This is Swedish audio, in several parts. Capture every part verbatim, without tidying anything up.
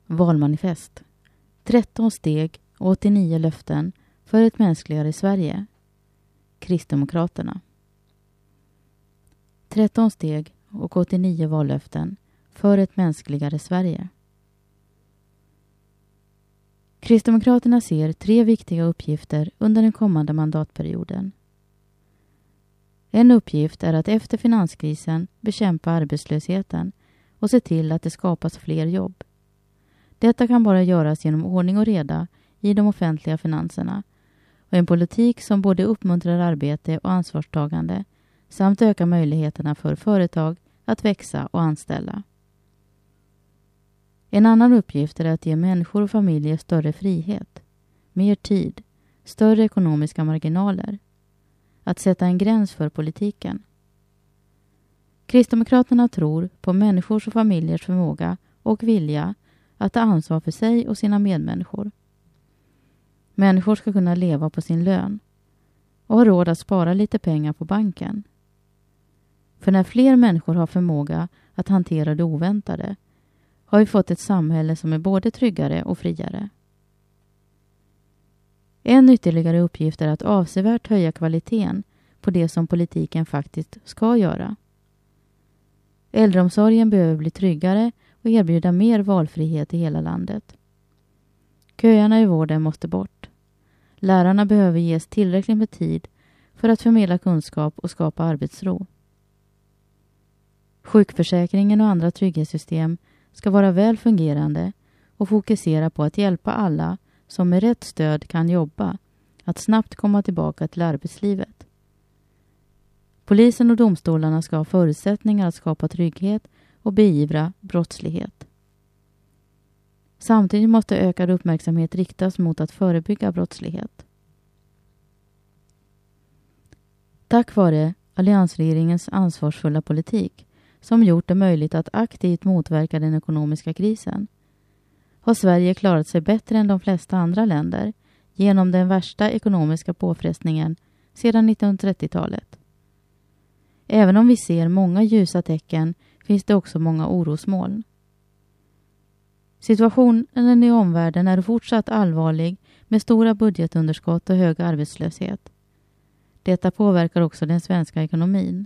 Valmanifest. tretton steg och åttionio löften för ett mänskligare Sverige. Kristdemokraterna. tretton steg och åttionio vallöften för ett mänskligare Sverige. Kristdemokraterna ser tre viktiga uppgifter under den kommande mandatperioden. En uppgift är att efter finanskrisen bekämpa arbetslösheten och se till att det skapas fler jobb. Detta kan bara göras genom ordning och reda i de offentliga finanserna och en politik som både uppmuntrar arbete och ansvarstagande samt ökar möjligheterna för företag att växa och anställa. En annan uppgift är att ge människor och familjer större frihet, mer tid, större ekonomiska marginaler. Att sätta en gräns för politiken. Kristdemokraterna tror på människors och familjers förmåga och vilja att ta ansvar för sig och sina medmänniskor. Människor ska kunna leva på sin lön och ha råd att spara lite pengar på banken. För när fler människor har förmåga att hantera det oväntade har vi fått ett samhälle som är både tryggare och friare. En ytterligare uppgift är att avsevärt höja kvaliteten på det som politiken faktiskt ska göra. Äldreomsorgen behöver bli tryggare och erbjuda mer valfrihet i hela landet. Köerna i vården måste bort. Lärarna behöver ges tillräckligt med tid för att förmedla kunskap och skapa arbetsro. Sjukförsäkringen och andra trygghetssystem ska vara väl fungerande och fokusera på att hjälpa alla som med rätt stöd kan jobba att snabbt komma tillbaka till arbetslivet. Polisen och domstolarna ska ha förutsättningar att skapa trygghet och beivra brottslighet. Samtidigt måste ökad uppmärksamhet riktas mot att förebygga brottslighet. Tack vare alliansregeringens ansvarsfulla politik som gjort det möjligt att aktivt motverka den ekonomiska krisen har Sverige klarat sig bättre än de flesta andra länder genom den värsta ekonomiska påfrestningen sedan nittonhundratrettiotalet. Även om vi ser många ljusa tecken finns det också många orosmoln. Situationen i omvärlden är fortsatt allvarlig med stora budgetunderskott och hög arbetslöshet. Detta påverkar också den svenska ekonomin.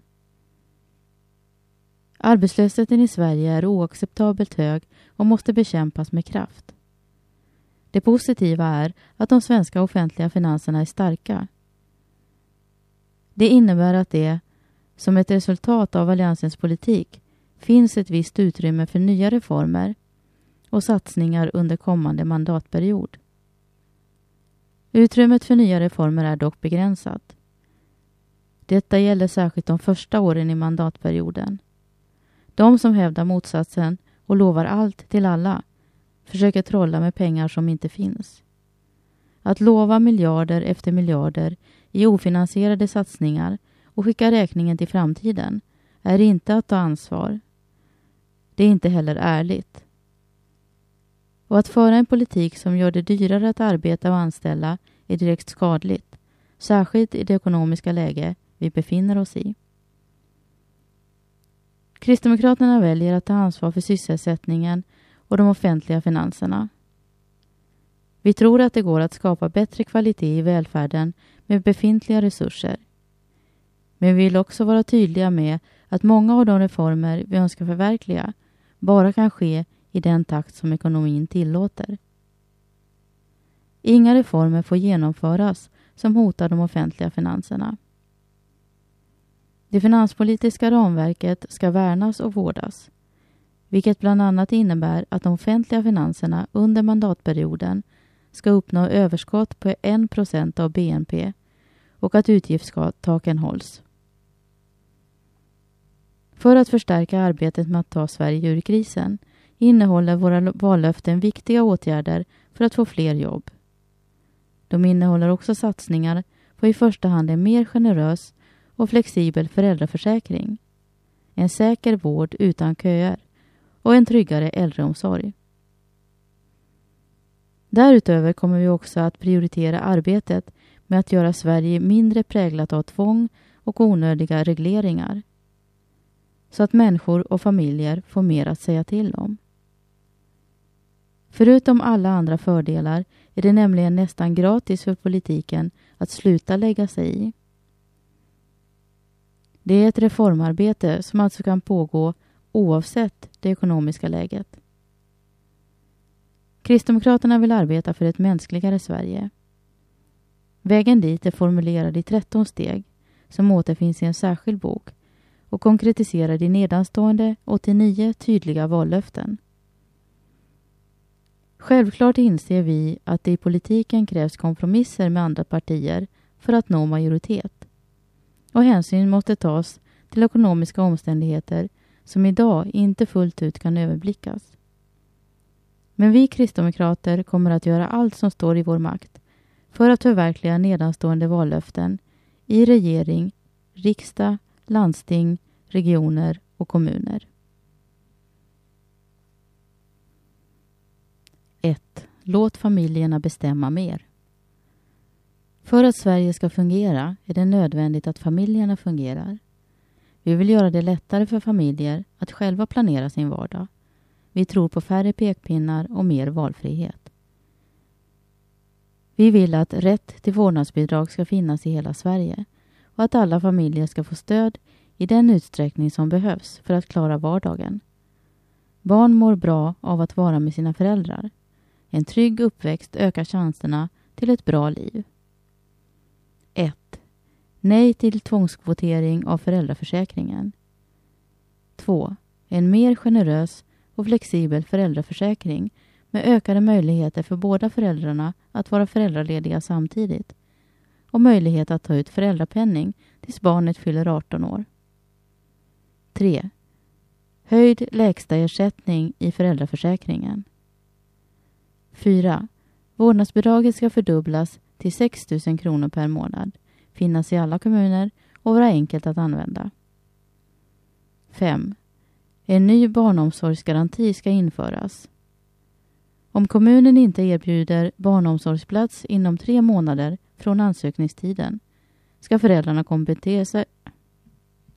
Arbetslösheten i Sverige är oacceptabelt hög och måste bekämpas med kraft. Det positiva är att de svenska offentliga finanserna är starka. Det innebär att det, som ett resultat av alliansens politik, finns ett visst utrymme för nya reformer och satsningar under kommande mandatperiod. Utrymmet för nya reformer är dock begränsat. Detta gäller särskilt de första åren i mandatperioden. De som hävdar motsatsen och lovar allt till alla försöker trolla med pengar som inte finns. Att lova miljarder efter miljarder i ofinansierade satsningar och skicka räkningen till framtiden är inte att ta ansvar. Det är inte heller ärligt. Och att föra en politik som gör det dyrare att arbeta och anställa är direkt skadligt, särskilt i det ekonomiska läge vi befinner oss i. Kristdemokraterna väljer att ta ansvar för sysselsättningen och de offentliga finanserna. Vi tror att det går att skapa bättre kvalitet i välfärden med befintliga resurser. Men vi vill också vara tydliga med att många av de reformer vi önskar förverkliga bara kan ske i den takt som ekonomin tillåter. Inga reformer får genomföras som hotar de offentliga finanserna. Det finanspolitiska ramverket ska värnas och vårdas, vilket bland annat innebär att de offentliga finanserna under mandatperioden ska uppnå överskott på en procent av B N P och att utgiftstaken hålls. För att förstärka arbetet med att ta Sverige ur krisen innehåller våra vallöften viktiga åtgärder för att få fler jobb. De innehåller också satsningar på i första hand en mer generös och flexibel föräldraförsäkring, en säker vård utan köer och en tryggare äldreomsorg. Därutöver kommer vi också att prioritera arbetet med att göra Sverige mindre präglat av tvång och onödiga regleringar, så att människor och familjer får mer att säga till om. Förutom alla andra fördelar är det nämligen nästan gratis för politiken att sluta lägga sig i. Det är ett reformarbete som alltså kan pågå oavsett det ekonomiska läget. Kristdemokraterna vill arbeta för ett mänskligare Sverige. Vägen dit är formulerad i tretton steg som återfinns i en särskild bok och konkretiserar de nedanstående åttionio tydliga vallöften. Självklart inser vi att det i politiken krävs kompromisser med andra partier för att nå majoritet. Och hänsyn måste tas till ekonomiska omständigheter som idag inte fullt ut kan överblickas. Men vi kristdemokrater kommer att göra allt som står i vår makt för att förverkliga nedanstående vallöften i regering, riksdag, landsting, regioner och kommuner. ett. Låt familjerna bestämma mer. För att Sverige ska fungera är det nödvändigt att familjerna fungerar. Vi vill göra det lättare för familjer att själva planera sin vardag. Vi tror på färre pekpinnar och mer valfrihet. Vi vill att rätt till vårdnadsbidrag ska finnas i hela Sverige och att alla familjer ska få stöd i den utsträckning som behövs för att klara vardagen. Barn mår bra av att vara med sina föräldrar. En trygg uppväxt ökar chanserna till ett bra liv. ett. Nej till tvångskvotering av föräldraförsäkringen. två. En mer generös och flexibel föräldraförsäkring med ökade möjligheter för båda föräldrarna att vara föräldralediga samtidigt och möjlighet att ta ut föräldrapenning tills barnet fyller arton år. tre. Höjd lägsta ersättning i föräldraförsäkringen. fyra. Vårdnadsbidraget ska fördubblas till sex tusen kronor per månad, finnas i alla kommuner och vara enkelt att använda. fem. En ny barnomsorgsgaranti ska införas. Om kommunen inte erbjuder barnomsorgsplats inom tre månader från ansökningstiden ska föräldrarna